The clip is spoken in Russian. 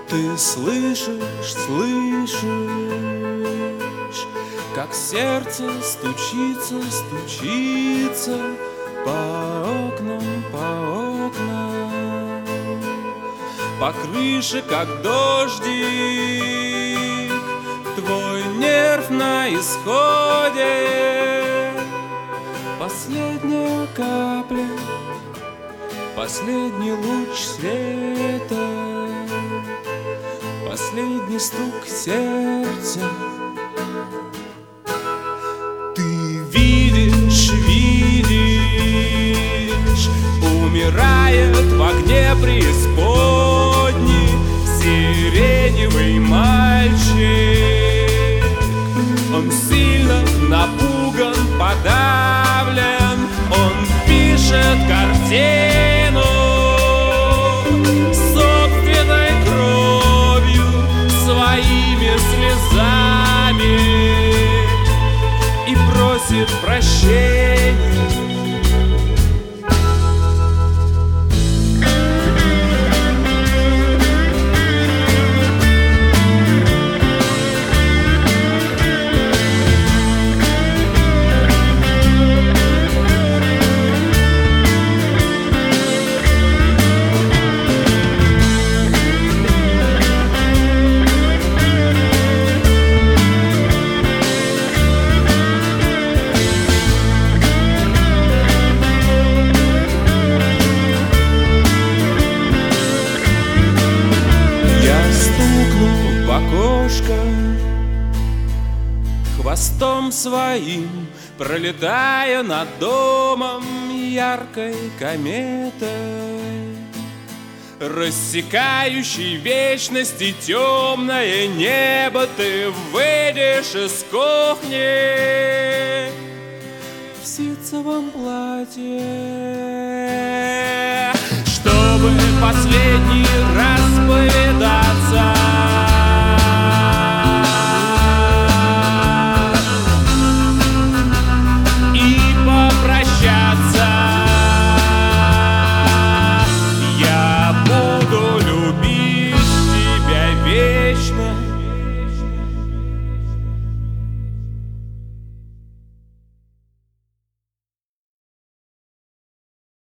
Ты слышишь, как сердце стучится, стучится по окнам, по крыше, как дождик. Твой нерв на исходе. Последняя капля, последний луч света, последний стук сердца. Ты видишь, умирает в огне преисподней сиреневый мальчик. Он сильно напуган, подавлен, он пишет картину собственной кровью, своими слезами и просит прощения. Хвостом своим, пролетая над домом яркой кометой, рассекающей вечности темное небо, ты выйдешь из кухни в ситцевом платье, чтобы последний раз повидаться